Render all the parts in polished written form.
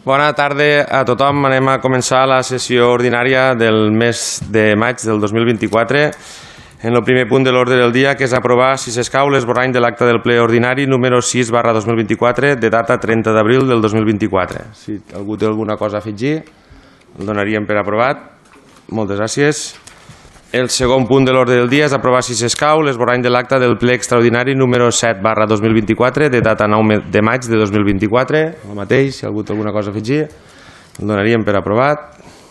Bona tarda a tothom. Anem a començar la sessió ordinària del mes de maig del 2024. En el primer punt de l'ordre del dia, que és aprovar, si s'escau, l'esborrany de l'acte del ple ordinari número 6/2024 de data 30 d'abril del 2024. Si algú té alguna cosa a afegir, el donaríem per aprovat. Moltes gràcies. El segon punt de l'ordre del dia és aprovar, si s'escau, l'esborrany de l'acte del ple extraordinari número 7/2024 de data 9 de maig de 2024. El mateix, si algú té alguna cosa a afegir, el donaríem per aprovat.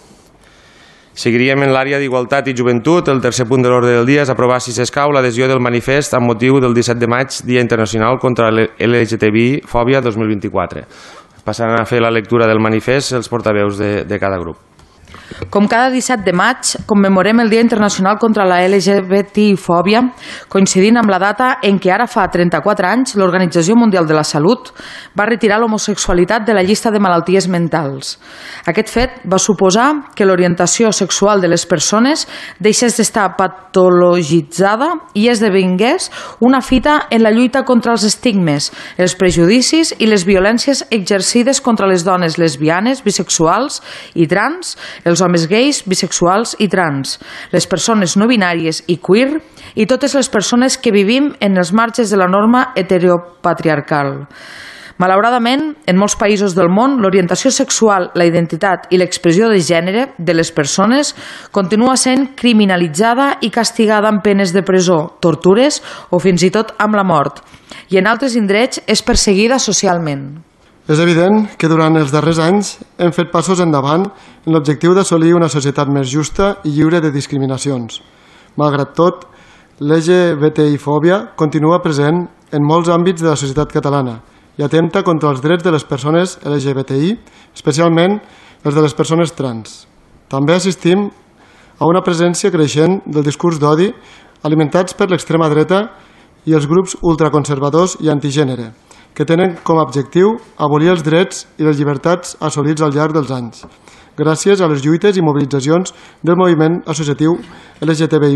Seguiríem en l'àrea d'Igualtat i Joventut. El tercer punt de l'ordre del dia és aprovar, si s'escau, l'adhesió del manifest amb motiu del 17 de maig, Dia Internacional contra l'LGTBI-fòbia 2024. Passaran a fer la lectura del manifest els portaveus de cada grup. Com cada 17 de maig, commemorem el Dia Internacional contra la LGBTI-fòbia, coincidint amb la data en què ara fa 34 anys l'Organització Mundial de la Salut va retirar l'homosexualitat de la llista de malalties mentals. Aquest fet va suposar que l'orientació sexual de les persones deixés d'estar patologitzada i esdevingués una fita en la lluita contra els estigmes, els prejudicis i les violències exercides contra les dones lesbianes, bisexuals i trans, els homes gais, bisexuals i trans, les persones no binàries i queer i totes les persones que vivim en els marges de la norma heteropatriarcal. Malauradament, en molts països del món, l'orientació sexual, la identitat i l'expressió de gènere de les persones continua sent criminalitzada i castigada amb penes de presó, tortures o fins i tot amb la mort, i en altres indrets és perseguida socialment. És evident que durant els darrers anys hem fet passos endavant en l'objectiu d'assolir una societat més justa i lliure de discriminacions. Malgrat tot, l'LGBTI-fòbia continua present en molts àmbits de la societat catalana i atempta contra els drets de les persones LGBTI, especialment els de les persones trans. També assistim a una presència creixent del discurs d'odi alimentats per l'extrema dreta i els grups ultraconservadors i antigènere, que tenen com a objectiu abolir els drets i les llibertats assolits al llarg dels anys, gràcies a les lluites i mobilitzacions del moviment associatiu LGTBI+.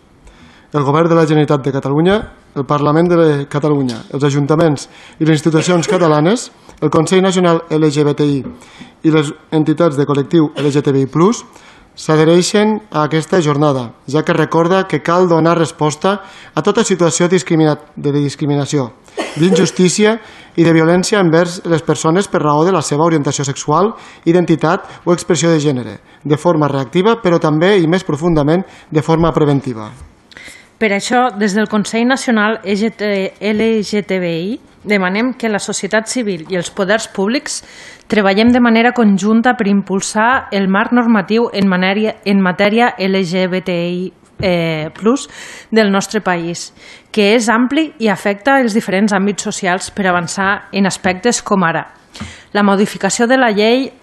El Govern de la Generalitat de Catalunya, el Parlament de Catalunya, els ajuntaments i les institucions catalanes, el Consell Nacional LGBTI i les entitats de col·lectiu LGTBI+, s'adhereixen a aquesta jornada, ja que recorda que cal donar resposta a tota situació de discriminació, d'injustícia i de violència envers les persones per raó de la seva orientació sexual, identitat o expressió de gènere, de forma reactiva, però també i més profundament de forma preventiva. Per això, des del Consell Nacional LGTBI, demanem que la societat civil i els poders públics treballem de manera conjunta per impulsar el marc normatiu en matèria LGBTI+, del nostre país, que és ampli i afecta els diferents àmbits socials per avançar en aspectes com ara la modificació de la llei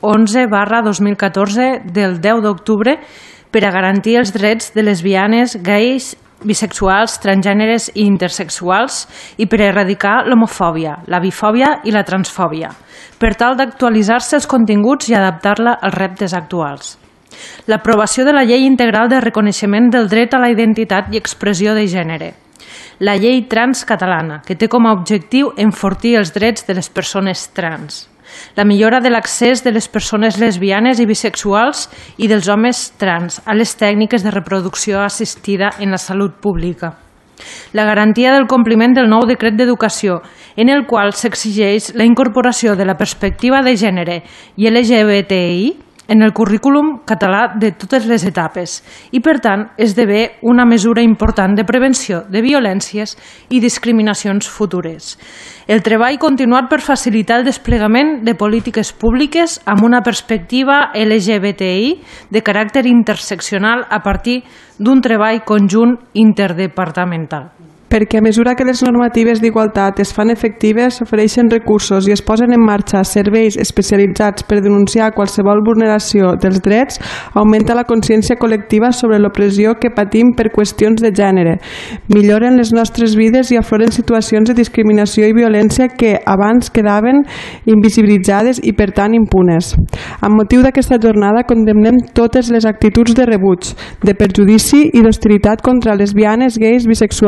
11/2014 del 10 d'octubre per a garantir els drets de lesbianes, gais, bisexuals, transgèneres i intersexuals i per erradicar l'homofòbia, la bifòbia i la transfòbia, per tal d'actualitzar-se els continguts i adaptar-la als reptes actuals. L'aprovació de la Llei Integral de Reconeixement del Dret a la Identitat i Expressió de Gènere, la Llei Trans Catalana, que té com a objectiu enfortir els drets de les persones trans, la millora de l'accés de les persones lesbianes i bisexuals i dels homes trans a les tècniques de reproducció assistida en la salut pública, la garantia del compliment del nou decret d'educació, en el qual s'exigeix la incorporació de la perspectiva de gènere i LGBTI en el currículum català de totes les etapes i, per tant, esdevé una mesura important de prevenció de violències i discriminacions futures. El treball continuat per facilitar el desplegament de polítiques públiques amb una perspectiva LGBTI de caràcter interseccional a partir d'un treball conjunt interdepartamental. Perquè a mesura que les normatives d'igualtat es fan efectives, s'ofereixen recursos i es posen en marxa serveis especialitzats per denunciar qualsevol vulneració dels drets, augmenta la consciència col·lectiva sobre l'opressió que patim per qüestions de gènere, milloren les nostres vides i afloren situacions de discriminació i violència que abans quedaven invisibilitzades i per tant impunes. Amb motiu d'aquesta jornada condemnem totes les actituds de rebuig, de perjudici i d'hostilitat contra lesbianes, gais, bisexuals,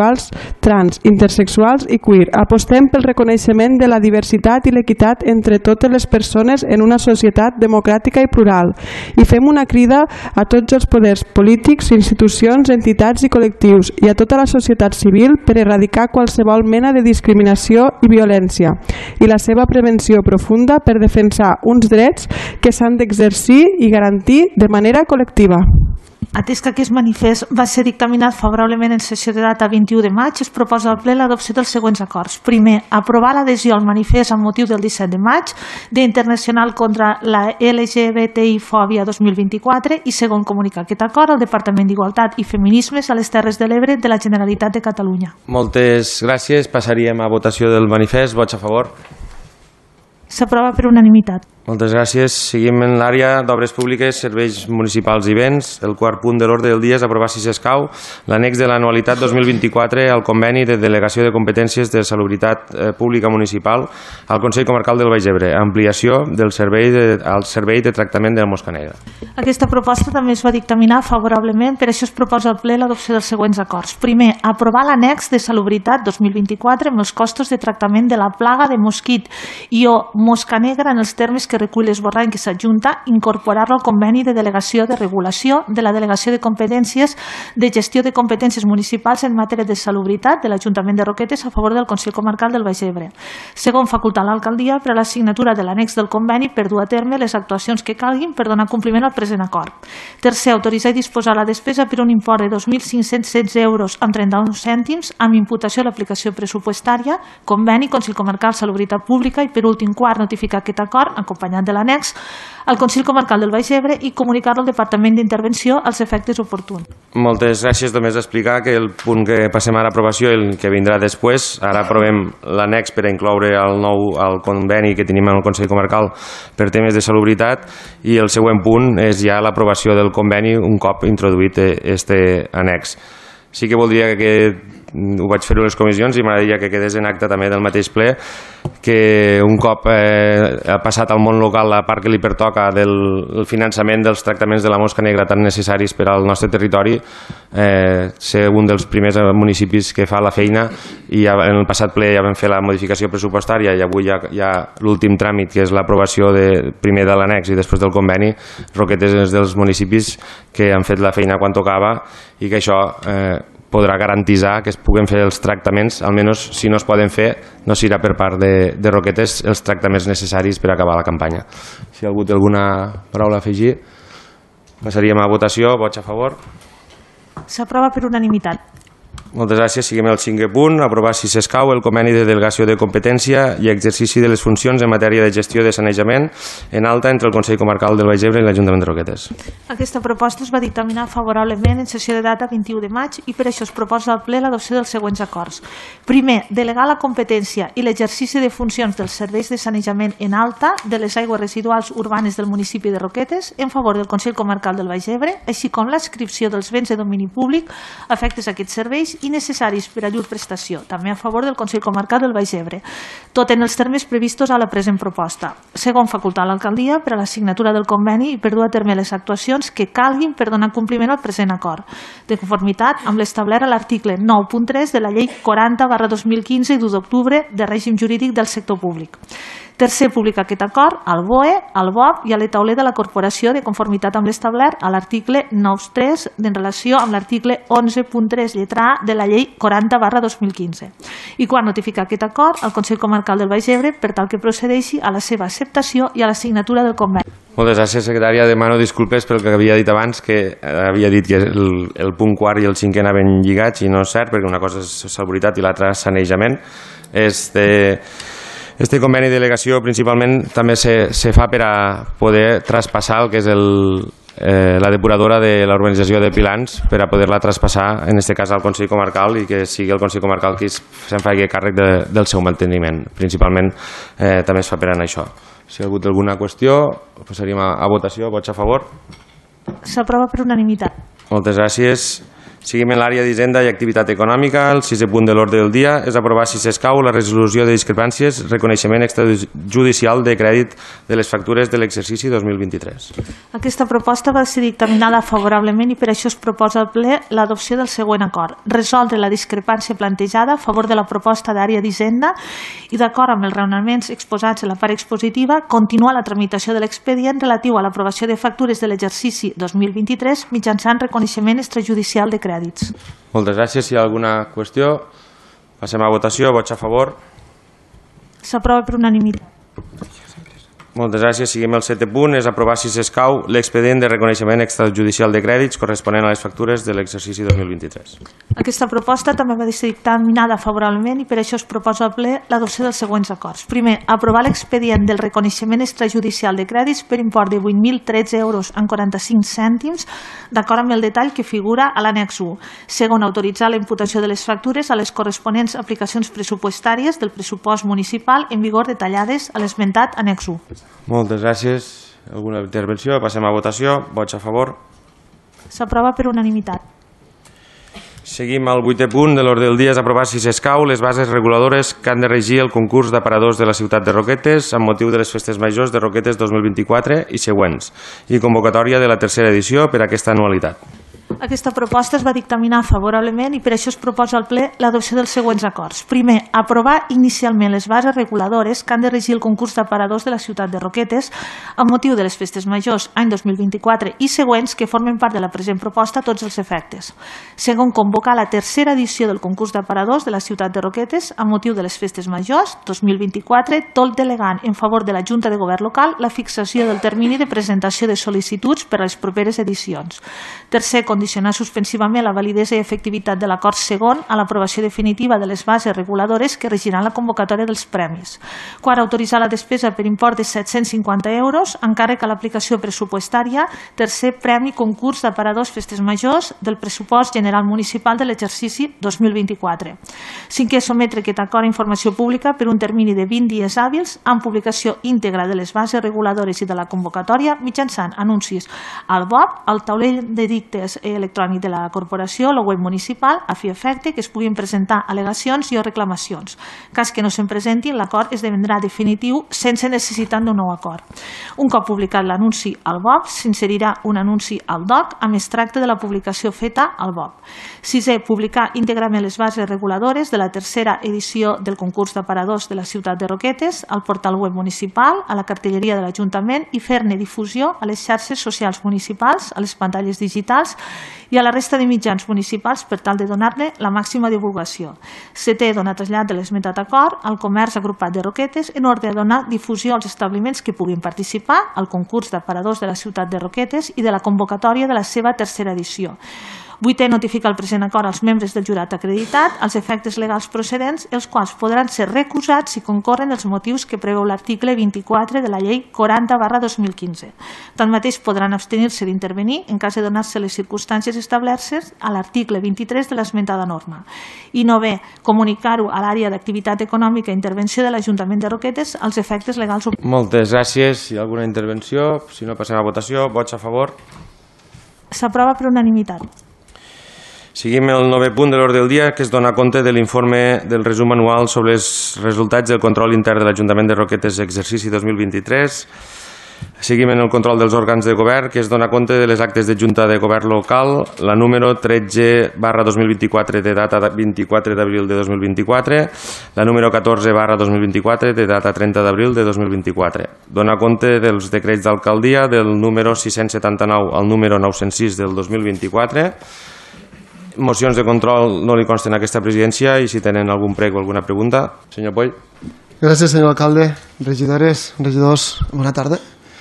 trans, intersexuals i queer. Apostem pel reconeixement de la diversitat i l'equitat entre totes les persones en una societat democràtica i plural. I fem una crida a tots els poders polítics, institucions, entitats i col·lectius i a tota la societat civil per erradicar qualsevol mena de discriminació i violència i la seva prevenció profunda per defensar uns drets que s'han d'exercir i garantir de manera col·lectiva. Atès que aquest manifest va ser dictaminat favorablement en sessió de data 21 de maig, es proposa al ple l'adopció dels següents acords. Primer, aprovar l'adhesió al manifest amb motiu del 17 de maig d'Internacional contra la LGBTI-fòbia 2024 i segon, comunicar aquest acord al Departament d'Igualtat i Feminismes a les Terres de l'Ebre de la Generalitat de Catalunya. Moltes gràcies. Passaríem a votació del manifest. Vots a favor. S'aprova per unanimitat. Moltes gràcies. Seguim en l'àrea d'obres públiques, serveis municipals i béns. El quart punt de l'ordre del dia és aprovar, si s'escau, l'annex de l'anualitat 2024 al conveni de delegació de competències de salubritat pública municipal al Consell Comarcal del Baix Ebre, ampliació del servei de tractament de la mosca negra. Aquesta proposta també es va dictaminar favorablement, per això es proposa al ple l'adopció dels següents acords. Primer, aprovar l'annex de salubritat 2024 amb els costos de tractament de la plaga de mosquit i o mosca negra en els termes que recull l'esborrany que s'adjunta, incorporar-lo al conveni de delegació de regulació de la delegació de competències de gestió de competències municipals en matèria de salubritat de l'Ajuntament de Roquetes a favor del Consell Comarcal del Baix Ebre. Segon, facultar l'alcaldia per a la signatura de l'annex del conveni per dur a terme les actuacions que calguin per donar compliment al present acord. Tercer, autoritzar i disposar la despesa per un import de 2.516 euros amb 31 cèntims amb imputació a l'aplicació pressupostària, conveni, Consell Comarcal, Salubritat Pública i per últim, quart, notificar aquest acord acompanyat de l'annex al Consell Comarcal del Baix Ebre i comunicar-lo al Departament d'Intervenció als efectes oportuns. Moltes gràcies. Només explicar que el punt que passem ara a aprovació i el que vindrà després, ara aprovem l'annex per a incloure el conveni que tenim en el Consell Comarcal per temes de salubritat i el següent punt és ja l'aprovació del conveni un cop introduït este annex. Sí que voldria que ho vaig fer a les comissions i m'agradaria que quedés en acte també del mateix ple que un cop ha passat al món local la part que li pertoca del finançament dels tractaments de la mosca negra tan necessaris per al nostre territori, ser un dels primers municipis que fa la feina i en el passat ple ja vam fer la modificació pressupostària i avui hi ha l'últim tràmit que és l'aprovació primer de l'annex i després del conveni. Roquetes és dels municipis que han fet la feina quan tocava i que això podrà garantitzar que es puguen fer els tractaments, almenys si no es poden fer, no serà per part de Roquetes els tractaments necessaris per acabar la campanya. Si algú té alguna paraula a afegir, passaríem a votació. Vots a favor. S'aprova per unanimitat. Moltes gràcies. Seguim el cinquè punt. Aprovar, si s'escau, el conveni de delegació de competència i exercici de les funcions en matèria de gestió de sanejament en alta entre el Consell Comarcal del Baix Ebre i l'Ajuntament de Roquetes. Aquesta proposta es va dictaminar favorablement en sessió de data 21 de maig i per això es proposa al ple l'adopció dels següents acords. Primer, delegar la competència i l'exercici de funcions dels serveis de sanejament en alta de les aigües residuals urbanes del municipi de Roquetes en favor del Consell Comarcal del Baix Ebre, així com l'adscripció dels béns de domini públic afectes a aquests serveis i necessaris per a llur prestació, també a favor del Consell Comarcal del Baix Ebre, tot en els termes previstos a la present proposta. Segon, facultar l'alcaldia per a la signatura del conveni i per dur a terme les actuacions que calguin per donar compliment al present acord, de conformitat amb l'establert a l'article 9.3 de la Llei 40/2015 i 2 d'octubre de règim jurídic del sector públic. Tercer, publicar aquest acord al BOE, al BOP i a l'etauler de la Corporació de conformitat amb l'establert a l'article 9.3 en relació amb l'article 11.3 lletra A de la Llei 40/2015. I quart, notificar aquest acord al Consell Comarcal del Baix Ebre per tal que procedeixi a la seva acceptació i a la signatura del conveni. Moltes gràcies, secretària. Demano disculpes pel que havia dit abans, que havia dit que el punt quart i el cinquè anaven lligats i no és cert, perquè una cosa és salubritat i l'altra és sanejament. Este conveni de delegació principalment també se fa per a poder traspassar el que és la depuradora de la urbanització de Pilans, per a poder-la traspassar, en aquest cas al Consell Comarcal, i que sigui el Consell Comarcal qui se'n faci càrrec del seu manteniment. Principalment també es fa per a això. Si hi ha hagut alguna qüestió, passaríem a votació. Vots a favor. S'aprova per unanimitat. Moltes gràcies. Seguim en l'àrea d'Hisenda i Activitat Econòmica. El 6è punt de l'ordre del dia és aprovar, si s'escau, la resolució de discrepàncies, reconeixement extrajudicial de crèdit de les factures de l'exercici 2023. Aquesta proposta va ser dictaminada favorablement i per això es proposa al ple l'adopció del següent acord. Resoldre la discrepància plantejada a favor de la proposta d'àrea d'Hisenda i, d'acord amb els raonaments exposats en la part expositiva, continuar la tramitació de l'expedient relatiu a l'aprovació de factures de l'exercici 2023 mitjançant reconeixement extrajudicial de crèdits. Moltes gràcies. Si hi ha alguna qüestió, passem a votació. Vots a favor. S'aprova per unanimitat. Moltes gràcies. Seguim el 7è punt. És aprovar, si s'escau, l'expedient de reconeixement extrajudicial de crèdits corresponent a les factures de l'exercici 2023. Aquesta proposta també va ser dictaminada favorablement i per això es proposa al ple l'adopció dels següents acords. Primer, aprovar l'expedient del reconeixement extrajudicial de crèdits per import de 8.013 euros en 45 cèntims, d'acord amb el detall que figura a l'annex 1. Segon, autoritzar la imputació de les factures a les corresponents aplicacions pressupostàries del pressupost municipal en vigor detallades a l'esmentat annex 1. Moltes gràcies. Alguna intervenció? Passem a votació. Vots a favor. S'aprova per unanimitat. Seguim al 8è punt de l'ordre del dia. És aprovar, si s'escau, les bases reguladores que han de regir el concurs d'aparadors de la ciutat de Roquetes amb motiu de les festes majors de Roquetes 2024 i següents, i convocatòria de la tercera edició per a aquesta anualitat. Aquesta proposta es va dictaminar favorablement i per això es proposa al ple l'adopció dels següents acords. Primer, aprovar inicialment les bases reguladores que han de regir el concurs d'aparadors de la ciutat de Roquetes amb motiu de les festes majors any 2024 i següents que formen part de la present proposta a tots els efectes. Segon, convocar la tercera edició del concurs d'aparadors de la ciutat de Roquetes amb motiu de les festes majors 2024, tot delegant en favor de la Junta de Govern local la fixació del termini de presentació de sol·licituds per a les properes edicions. Tercer, condicionar suspensivament la validesa i efectivitat de l'acord segon a l'aprovació definitiva de les bases reguladores que regiran la convocatòria dels premis. Quart, autoritzar la despesa per import de 750 euros en càrrec a l'aplicació pressupostària tercer premi concurs d'aparadors festes majors del pressupost general municipal de l'exercici 2024. Cinquè, sometre aquest acord a informació pública per un termini de 20 dies hàbils amb publicació íntegra de les bases reguladores i de la convocatòria mitjançant anuncis al BOP, al taulell de dictes electrònic de la corporació, el web municipal, a fi efecte que es puguin presentar al·legacions i o reclamacions. Cas que no se'n presentin, l'acord esdevendrà definitiu sense necessitat d'un nou acord. Un cop publicat l'anunci al BOP, s'inserirà un anunci al DOC amb extracte de la publicació feta al BOP. Sisè, publicar íntegrament les bases reguladores de la tercera edició del concurs d'aparadors de la ciutat de Roquetes al portal web municipal, a la cartelleria de l'Ajuntament i fer-ne difusió a les xarxes socials municipals, a les pantalles digitals i a la resta de mitjans municipals per tal de donar-ne la màxima divulgació. Setè, donar trasllat de l'esmentat acord al comerç agrupat de Roquetes en ordre de donar difusió als establiments que puguin participar al concurs d'aparadors de la ciutat de Roquetes i de la convocatòria de la seva tercera edició. Vuitè, notificar el present acord als membres del jurat acreditat als efectes legals procedents, els quals podran ser recusats si concorren els motius que preveu l'article 24 de la llei 40/2015. Tanmateix podran abstenir-se d'intervenir en cas de donar-se les circumstàncies establertes a l'article 23 de l'esmentada norma. I novè, comunicar-ho a l'àrea d'activitat econòmica i intervenció de l'Ajuntament de Roquetes als efectes legals. Moltes gràcies. Si hi ha alguna intervenció, si no, passem a votació. Vots a favor. S'aprova per unanimitat. Seguim el 9è punt de l'ordre del dia, que es dona compte de l'informe del resum anual sobre els resultats del control intern de l'Ajuntament de Roquetes exercici 2023. Seguim en el control dels òrgans de govern, que es dona compte de les actes de Junta de Govern local, la número 13/2024 de data 24 d'abril de 2024, la número 14/2024 de data 30 d'abril de 2024. Dona compte dels decrets d'alcaldia del número 679 al número 906 del 2024. Mocions de control no li consten a aquesta presidència i si tenen algun prec o alguna pregunta. Senyor Poll. Gràcies, senyor alcalde. Regidores, regidors, bona tarda.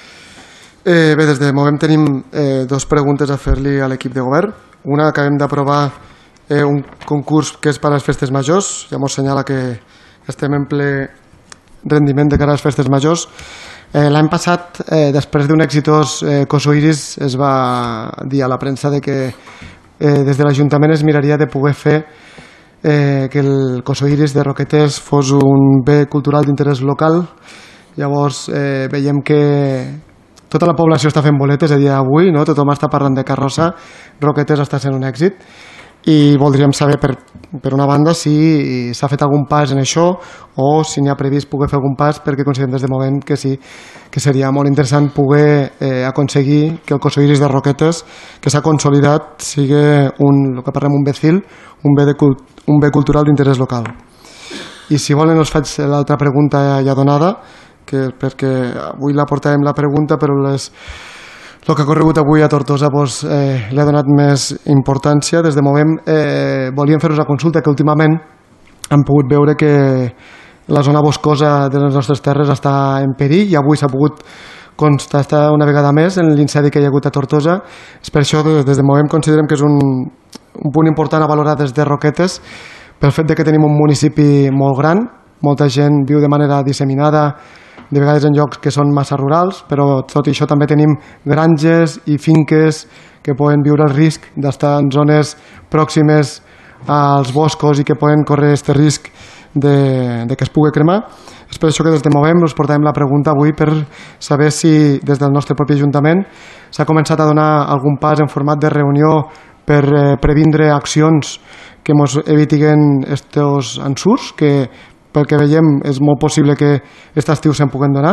Bé, des de Movem tenim dues preguntes a fer-li a l'equip de govern. Una, acabem d'aprovar un concurs que és per a les festes majors. Ja ens senyala que estem en ple rendiment de cara a les festes majors. L'any passat, després d'un exitós Coso Iris, es va dir a la premsa de que des de l'Ajuntament es miraria de poder fer que el Coso Iris de Roquetes fos un bé cultural d'interès local. Llavors veiem que tota la població està fent boletes a dia d'avui, no? Tothom està parlant de carrossa, Roquetes està sent un èxit. i voldríem saber per una banda si s'ha fet algun pas en això o si n'hi ha previst poder fer algun pas, perquè considerem des de moment que sí, que seria molt interessant poder aconseguir que el Cosoiris de Roquetes, que s'ha consolidat, sigui el que parlem un bé CIL, un bé cultural d'interès local. I si volen us faig l'altra pregunta ja donada, perquè avui la portàvem la pregunta, però el que ha corregut avui a Tortosa li ha donat més importància. Des de moment volíem fer-vos la consulta, que últimament hem pogut veure que la zona boscosa de les nostres terres està en perill i avui s'ha pogut constatar una vegada més en l'incendi que hi ha hagut a Tortosa. És per això des de moment considerem que és un punt important a valorar des de Roquetes, pel fet que tenim un municipi molt gran, molta gent viu de manera disseminada, de vegades en llocs que són massa rurals, però tot i això també tenim granges i finques que poden viure el risc d'estar en zones pròximes als boscos i que poden córrer aquest risc de que es pugui cremar. És per això que des de Movem us portàvem la pregunta avui per saber si des del nostre propi Ajuntament s'ha començat a donar algun pas en format de reunió per previndre accions que ens evitin aquests ensurs, que pel que veiem és molt possible que aquest estiu se'n puguen donar,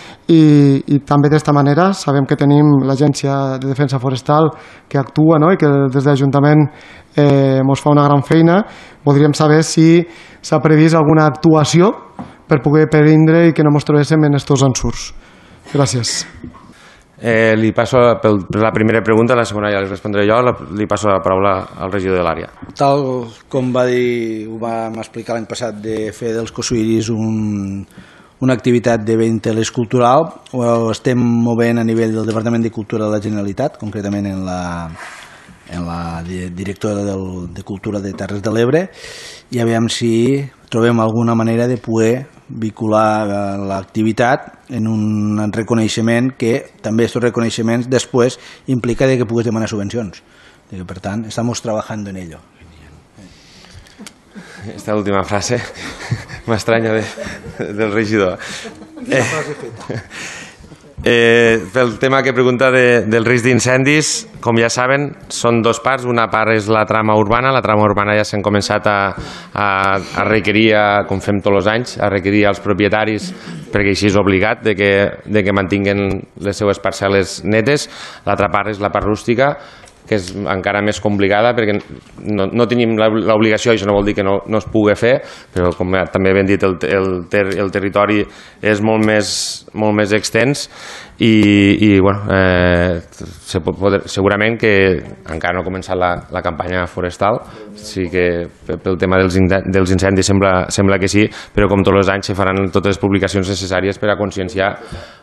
i també d'esta manera sabem que tenim l'Agència de Defensa Forestal que actua, no?, i que des de l'Ajuntament ens fa una gran feina. Voldríem saber si s'ha previst alguna actuació per poder previndre i que no ens trobéssim en aquests ensurs. Gràcies. Li passo per la primera pregunta, la segona ja li respondré jo, li passo la paraula al regidor de l'àrea. Tal com va dir, ho vam explicar l'any passat, de fer dels Cosoiris una activitat de bé interès cultural, ho estem movent a nivell del Departament de Cultura de la Generalitat, concretament en la directora de Cultura de Terres de l'Ebre, i aviam si trobem alguna manera de poder vincular l'activitat en un reconeixement que també aquests reconeixements després implica que puguis demanar subvencions. Per tant, estamos trabajando en ello. Esta última frase m'estranya del regidor. Pel tema que pregunta del risc d'incendis, com ja saben, són dos parts. Una part és la trama urbana. La trama urbana ja s'han començat a requerir, com fem tots els anys, a requerir als propietaris, perquè així és obligat, de que mantinguen les seues parcel·les netes. L'altra part és la part rústica, que és encara més complicada perquè no tenim l'obligació, això no vol dir que no es pugui fer, però com també ben dit, el territori és molt més extens i segurament que encara no ha començat la campanya forestal, sí que pel tema dels incendis sembla que sí, però com tots els anys se faran totes les publicacions necessàries per a conscienciar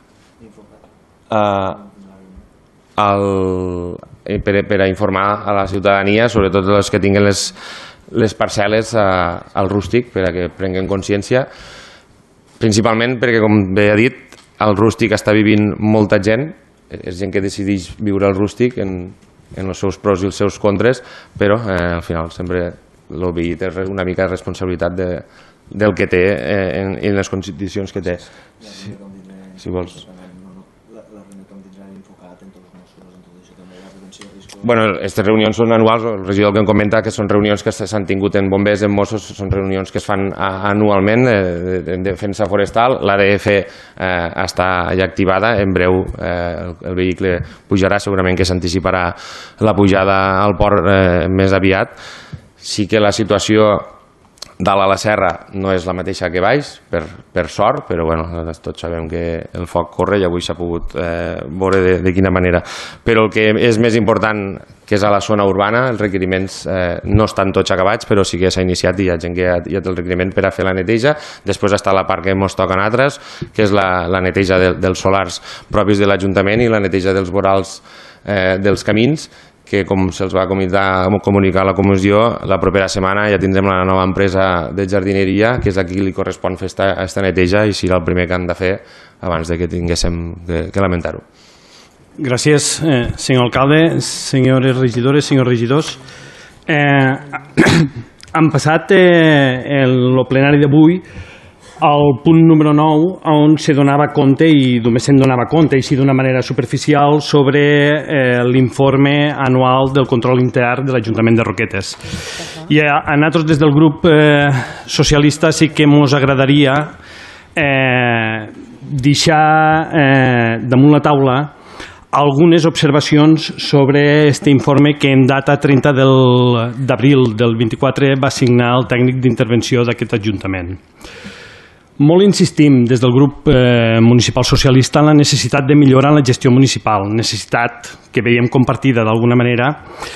per a informar a la ciutadania, sobretot els que tinguen les parcel·les al rústic, per a que prenguen consciència, principalment perquè, com bé ha dit, al rústic està vivint molta gent, és gent que decideix viure al rústic en els seus pros i els seus contres, però al final sempre el veí té una mica de responsabilitat del que té en les condicions que té. Si vols. Bueno, aquestes reunions són anuals, el regidor que em comenta que són reunions que s'han tingut en bombers, en Mossos, són reunions que es fan anualment en defensa forestal. L'ADF està ja activada, en breu el vehicle pujarà, segurament que s'anticiparà la pujada al port més aviat. Sí que la situació dalt a la serra no és la mateixa que baix, per sort, però bueno, tots sabem que el foc corre i avui s'ha pogut veure de quina manera. Però el que és més important, que és a la zona urbana, els requeriments no estan tots acabats, però sí que s'ha iniciat i hi ha gent que ja té el requeriment per a fer la neteja. Després està la part que ens toca a nosaltres, que és la neteja dels solars propis de l'Ajuntament i la neteja dels vorals dels camins, que com se'ls va comunicar a la comissió, la propera setmana ja tindrem la nova empresa de jardineria, que és a qui li correspon fer aquesta neteja i serà el primer que han de fer abans que tinguéssim que lamentar-ho. Gràcies, senyor alcalde, senyores regidores, senyors regidors. Han passat el plenari d'avui al punt número 9, on se donava compte, i només se'n donava compte, així d'una manera superficial, sobre l'informe anual del control intern de l'Ajuntament de Roquetes. I a nosaltres, des del grup socialista, sí que ens agradaria deixar damunt la taula algunes observacions sobre aquest informe que en data 30 d'abril del 24 va signar el tècnic d'intervenció d'aquest Ajuntament. Molt insistim des del grup municipal socialista en la necessitat de millorar la gestió municipal, necessitat que veiem compartida d'alguna manera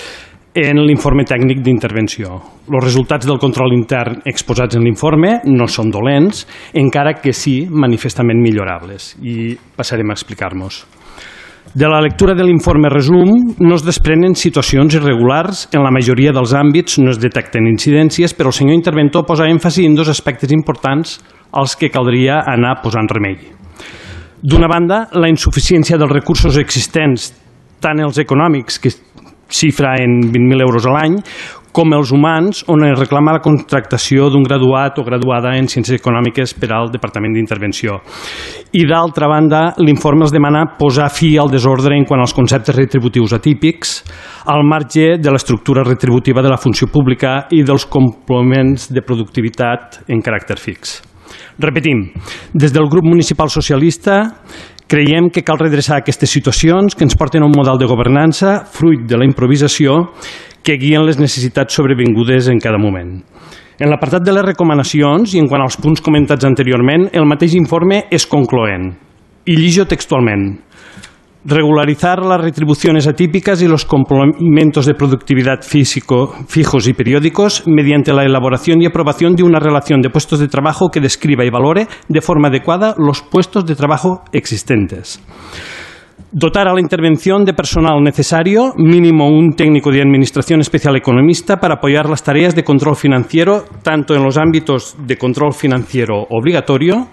en l'informe tècnic d'intervenció. Els resultats del control intern exposats en l'informe no són dolents, encara que sí manifestament millorables, i passarem a explicar-nos. De la lectura de l'informe resum no es desprenen situacions irregulars, en la majoria dels àmbits no es detecten incidències, però el senyor interventor posa èmfasi en dos aspectes importants als que caldria anar posant remei. D'una banda, la insuficiència dels recursos existents, tant els econòmics, que xifra en 20.000 euros a l'any, com els humans, on es reclama la contractació d'un graduat o graduada en Ciències Econòmiques per al Departament d'Intervenció. I d'altra banda, l'informe els demana posar fi al desordre en quant als conceptes retributius atípics, al marge de l'estructura retributiva de la funció pública i dels complements de productivitat en caràcter fix. Repetim, des del grup municipal socialista creiem que cal redreçar aquestes situacions que ens porten a un model de governança fruit de la improvisació que guien les necessitats sobrevingudes en cada moment. En l'apartat de les recomanacions i en quant als punts comentats anteriorment, el mateix informe és concloent. Y llegeixo textualment. Regularizar las retribuciones atípicas y los complementos de productividad fijos y periódicos mediante la elaboración y aprobación de una relación de puestos de trabajo que describa y valore de forma adecuada los puestos de trabajo existentes. Dotar a la intervención de personal necesario, mínimo un técnico de administración especial economista, para apoyar las tareas de control financiero, tanto en los ámbitos de control financiero obligatorio,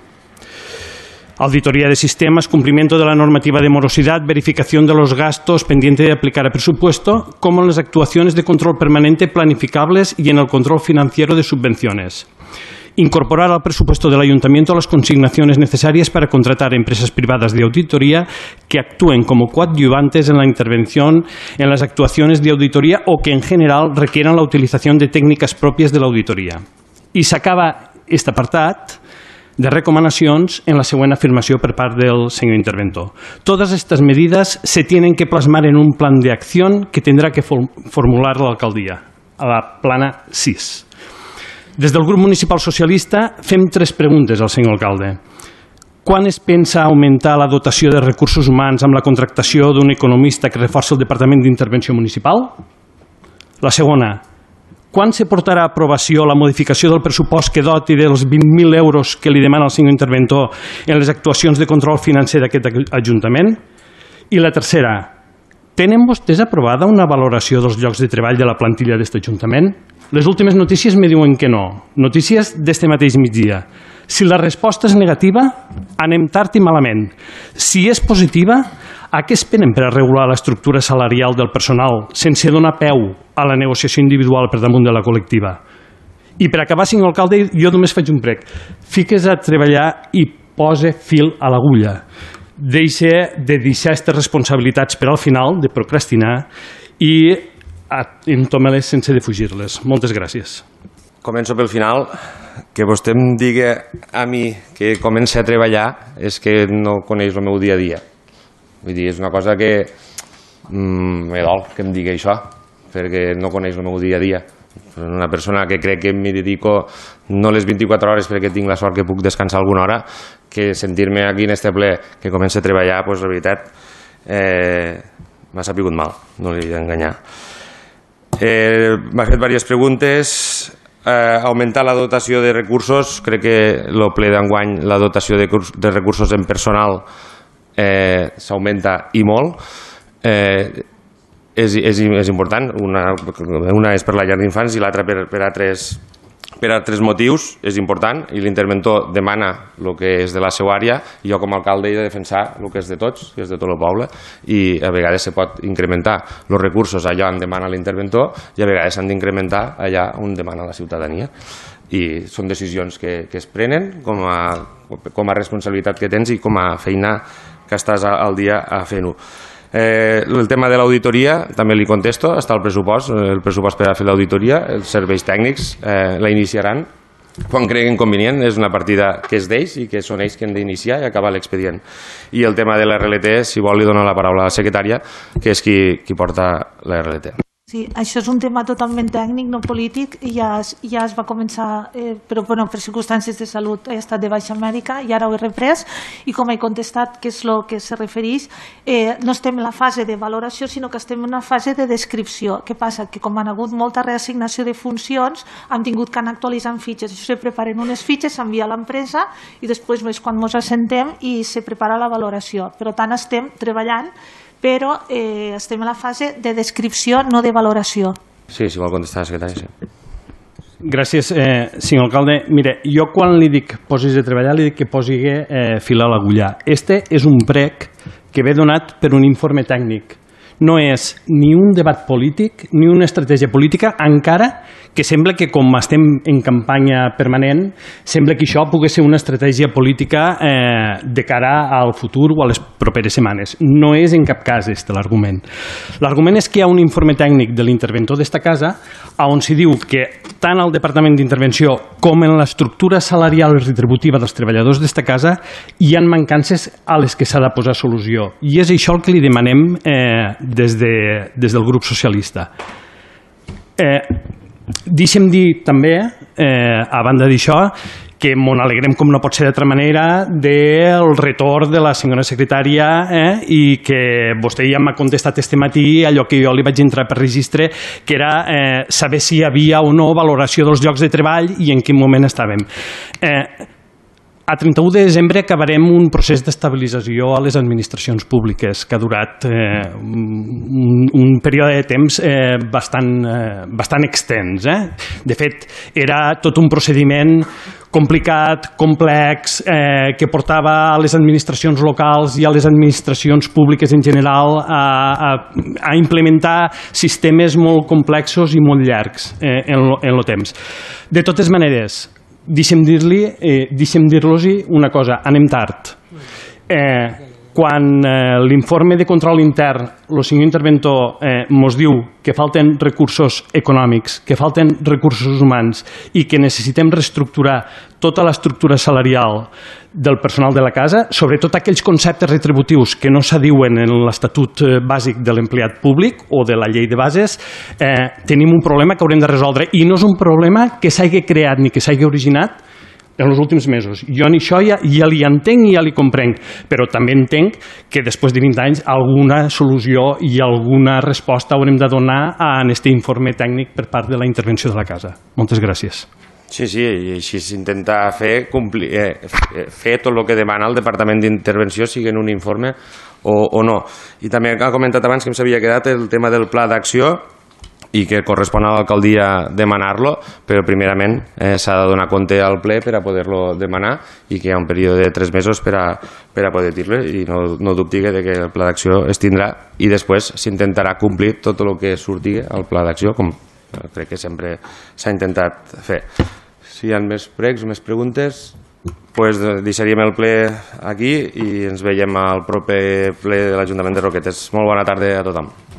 auditoría de sistemas, cumplimiento de la normativa de morosidad, verificación de los gastos pendiente de aplicar a presupuesto, como en las actuaciones de control permanente planificables y en el control financiero de subvenciones. Incorporar al presupuesto del ayuntamiento las consignaciones necesarias para contratar empresas privadas de auditoría que actúen como coadyuvantes en la intervención en las actuaciones de auditoría o que en general requieran la utilización de técnicas propias de la auditoría. I s'acaba aquest apartat de recomanacions en la següent afirmació per part del senyor interventor. Todas estas medidas se tienen que plasmar en un plan de acción que tendrá que formular la alcaldía, a la plana 6. Des del grup municipal socialista fem 3 preguntes al senyor alcalde. Quan es pensa augmentar la dotació de recursos humans amb la contractació d'un economista que reforci el Departament d'Intervenció Municipal? La segona, quan se portarà a aprovació la modificació del pressupost que doti dels 20.000 euros que li demana el senyor interventor en les actuacions de control financer d'aquest Ajuntament? I la tercera, tenen vostès aprovada una valoració dels llocs de treball de la plantilla d'aquest Ajuntament? Les últimes notícies me diuen que no. Notícies d'este mateix migdia. Si la resposta és negativa, anem tard i malament. Si és positiva, a què esperen per a regular l'estructura salarial del personal sense donar peu a la negociació individual per damunt de la col·lectiva? I per acabar, senyor alcalde, jo només faig un prec. Fiques a treballar i pose fil a l'agulla. Deixa de deixar aquestes responsabilitats per al final, de procrastinar, i entoma-les sense defugir-les. Moltes gràcies. Començo pel final. Que vostè em digui a mi que comença a treballar és que no coneix el meu dia a dia. Vull dir, és una cosa que me dol que em digui això, perquè no coneix el meu dia a dia. Una persona que crec que m'hi dedico no les 24 hores perquè tinc la sort que puc descansar alguna hora, que sentir-me aquí en este ple que comença a treballar, doncs la veritat m'ha sapigut mal, no li he d'enganyar. M'ha fet diverses preguntes. Augmentar la dotació de recursos, crec que el ple d'enguany la dotació de recursos en personal s'augmenta i molt. És important, una és per la llar d'infants i l'altra per altres motius, és important, i l'interventor demana el que és de la seva àrea, i jo com a alcalde he de defensar el que és de tots, que és de tot el poble, i a vegades se pot incrementar els recursos allà on demana l'interventor i a vegades s'han d'incrementar allà on demana la ciutadania. i són decisions que es prenen com a responsabilitat que tens i com a feina que estàs al dia fent-ho. El tema de l'auditoria també li contesto, està el pressupost per a fer l'auditoria, els serveis tècnics la iniciaran quan creguin convenient, és una partida que és d'ells i que són ells que han d'iniciar i acabar l'expedient. I el tema de l'RLT, si vol li dono la paraula a la secretària, que és qui porta l'RLT. Sí, això és un tema totalment tècnic, no polític, i ja es va començar, però per circumstàncies de salut he estat de baixa mèdica i ara ho he reprès, i com he contestat, que és el que se refereix, no estem en la fase de valoració, sinó que estem en una fase de descripció. Què passa? Que com han hagut molta reassignació de funcions, hem tingut que anar actualitzant fitxes. Això se preparen unes fitxes, s'envia a l'empresa i després és quan ens assentem i se prepara la valoració. Per tant, estem treballant, però estem en la fase de descripció, no de valoració. Sí, si vol contestar, secretari, sí. Gràcies, senyor alcalde. Mire, jo quan li dic posis a treballar, li dic que posi fil a l'agulla. Este és un prec que ve donat per un informe tècnic. No és ni un debat polític ni una estratègia política, encara que sembla que com estem en campanya permanent, sembla que això pugui ser una estratègia política de cara al futur o a les properes setmanes. No és en cap cas este l'argument. L'argument és que hi ha un informe tècnic de l'interventor d'esta casa on s'hi diu que tant al Departament d'Intervenció com en l'estructura salarial i retributiva dels treballadors d'esta casa hi ha mancances a les que s'ha de posar solució. I és això el que li demanem des del grup socialista. Deixem dir també, a banda d'això, que ens alegrem, com no pot ser d'altra manera, del retorn de la senyora secretària i que vostè ja m'ha contestat este matí allò que jo li vaig entrar per registre, que era saber si hi havia o no valoració dels llocs de treball i en quin moment estàvem. A 31 de desembre acabarem un procés d'estabilització a les administracions públiques que ha durat un període de temps bastant extens. De fet, era tot un procediment complicat, complex, que portava a les administracions locals i a les administracions públiques en general a implementar sistemes molt complexos i molt llargs en el temps. De totes maneres, deixem dir-los una cosa, anem tard. Quan l'informe de control intern, el senyor interventor ens diu que falten recursos econòmics, que falten recursos humans i que necessitem reestructurar tota l'estructura salarial del personal de la casa, sobretot aquells conceptes retributius que no s'adiuen en l'Estatut Bàsic de l'Empleat Públic o de la Llei de Bases, tenim un problema que haurem de resoldre i no és un problema que s'hagi creat ni que s'hagi originat en els últims mesos. Jo ni això ja li entenc i ja li comprenc, però també entenc que després de 20 anys alguna solució i alguna resposta haurem de donar a aquest informe tècnic per part de la intervenció de la casa. Moltes gràcies. Sí, i així s'intenta fer tot el que demana el Departament d'Intervenció, sigui en un informe o no. I també ha comentat abans que em s'havia quedat el tema del pla d'acció i que correspon a l'alcaldia demanar-lo, però primerament s'ha de donar compte al ple per a poder-lo demanar i que hi ha un període de 3 mesos per a poder dir-lo i no dubti que el pla d'acció es tindrà i després s'intentarà complir tot el que surti al pla d'acció, com crec que sempre s'ha intentat fer. Si hi ha més pregs, més preguntes, doncs deixaríem el ple aquí i ens veiem al proper ple de l'Ajuntament de Roquetes. Molt bona tarda a tothom.